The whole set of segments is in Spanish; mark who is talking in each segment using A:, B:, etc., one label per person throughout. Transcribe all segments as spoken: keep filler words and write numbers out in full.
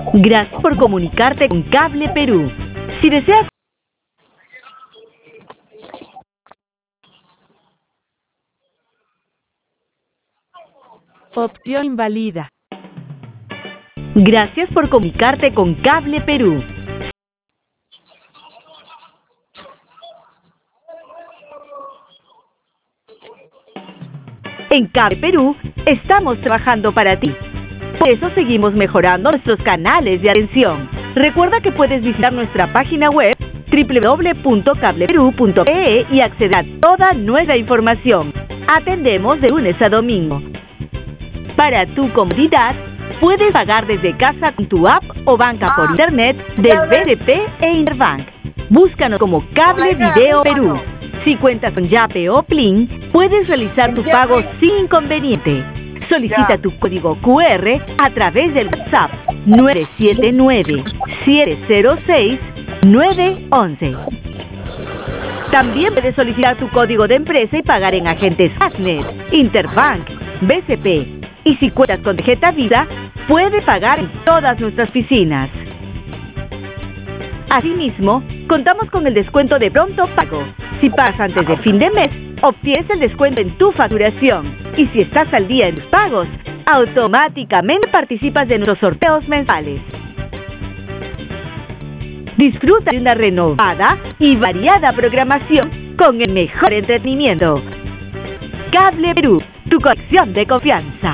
A: Gracias por comunicarte con Cable Perú. Si deseas
B: Opción inválida.
A: Gracias por comunicarte con Cable Perú. En Cable Perú estamos trabajando para ti. Por eso seguimos mejorando nuestros canales de atención. Recuerda que puedes visitar nuestra página web doble u doble u doble u punto cable perú punto pe e y acceder a toda nuestra información. Atendemos de lunes a domingo. Para tu comodidad, puedes pagar desde casa con tu app o banca por internet del B C P e Interbank. Búscanos como Cable Video Perú. Si cuentas con Yape o Plin, puedes realizar tu pago sin inconveniente. Solicita tu código cu erre a través del WhatsApp nueve siete nueve, siete cero seis, nueve uno uno. También puedes solicitar tu código de empresa y pagar en agentes Fastnet, Interbank, B C P. Y si cuentas con tarjeta Visa, puedes pagar en todas nuestras oficinas. Asimismo, contamos con el descuento de pronto pago. Si pagas antes de fin de mes, obtienes el descuento en tu facturación. Y si estás al día en tus pagos, automáticamente participas de nuestros sorteos mensuales. Disfruta de una renovada y variada programación con el mejor entretenimiento. Cable Perú, tu conexión de confianza.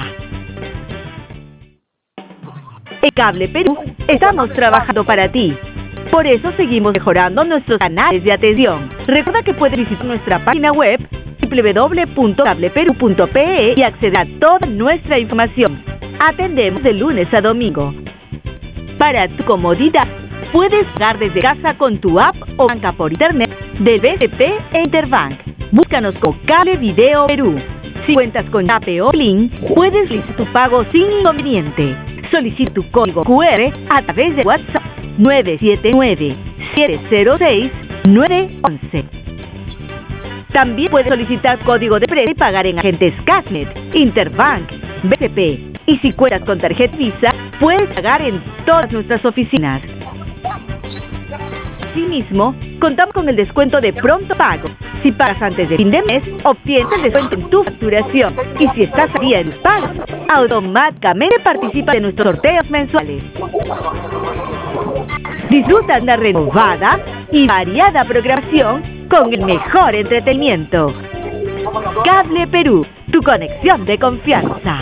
A: En Cable Perú estamos trabajando para ti. Por eso seguimos mejorando nuestros canales de atención. Recuerda que puedes visitar nuestra página web doble u doble u doble u punto cable perú punto pe e y acceder a toda nuestra información. Atendemos de lunes a domingo. Para tu comodidad, puedes pagar desde casa con tu app o banca por internet del B C P e Interbank. Búscanos como Cable Video Perú. Si cuentas con Yape o Plin, puedes realizar tu pago sin inconveniente. Solicita tu código cu erre a través de WhatsApp nueve siete nueve, siete cero seis, nueve uno uno. También puedes solicitar código de empresa y pagar en agentes Fastnet, Interbank, B C P. Y si cuentas con tarjeta Visa, puedes pagar en todas nuestras oficinas. Asimismo, contamos con el descuento de pronto pago. Si pagas antes de fin de mes, obtienes el descuento en tu facturación. Y si estás al día en tus pagos, automáticamente participas de nuestros sorteos mensuales. Disfruta de una renovada y variada programación con el mejor entretenimiento. Cable Perú, tu conexión de confianza.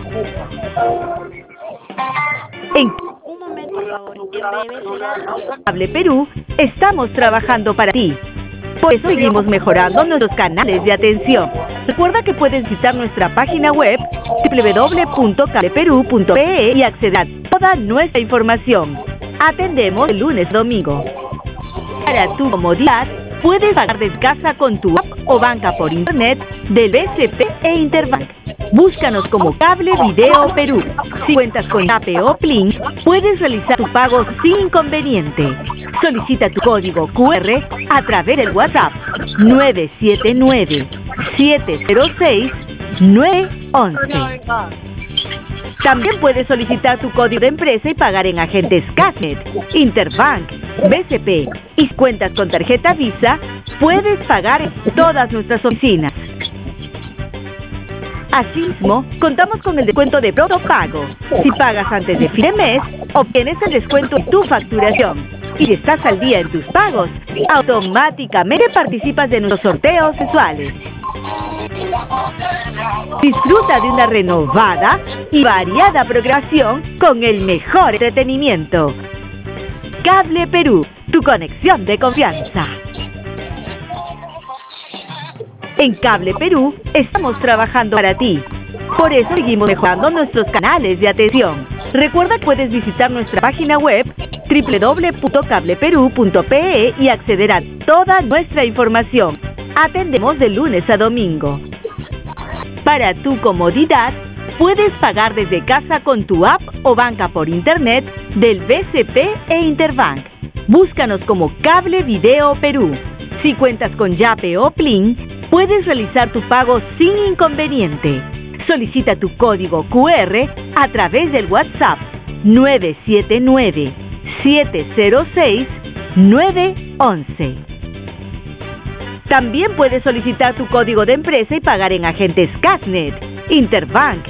A: En
B: Un momento, por favor. En breve será.
A: Cable Perú estamos trabajando para ti. Por eso seguimos mejorando nuestros canales de atención. Recuerda que puedes visitar nuestra página web doble u doble u doble u punto cable perú punto pe e y acceder a toda nuestra información. Atendemos de lunes a domingo. Para tu comodidad, puedes pagar desde casa con tu app o banca por internet del B C P e Interbank. Búscanos como Cable Video Perú. Si cuentas con Yape o Plin, puedes realizar tu pago sin inconveniente. Solicita tu código cu erre a través del WhatsApp nueve siete nueve, siete cero seis, nueve uno uno. También puedes solicitar tu código de empresa y pagar en agentes Fastnet, Interbank, B C P. Y si cuentas con tarjeta Visa, puedes pagar en todas nuestras oficinas. Asimismo, contamos con el descuento de pronto pago. Si pagas antes de fin de mes, obtienes el descuento en tu facturación. Y si estás al día en tus pagos, automáticamente participas de nuestros sorteos mensuales. Disfruta de una renovada y variada programación con el mejor entretenimiento. Cable Perú, tu conexión de confianza. En Cable Perú estamos trabajando para ti. Por eso seguimos mejorando nuestros canales de atención. Recuerda que puedes visitar nuestra página web doble u doble u doble u punto cable perú punto pe e y acceder a toda nuestra información. Atendemos de lunes a domingo. Para tu comodidad, puedes pagar desde casa con tu app o banca por internet del B C P e Interbank. Búscanos como Cable Video Perú. Si cuentas con Yape o Plin, puedes realizar tu pago sin inconveniente. Solicita tu código cu erre a través del WhatsApp nueve siete nueve, siete cero seis, nueve uno uno. También puedes solicitar tu código de empresa y pagar en agentes Cashnet, Interbank,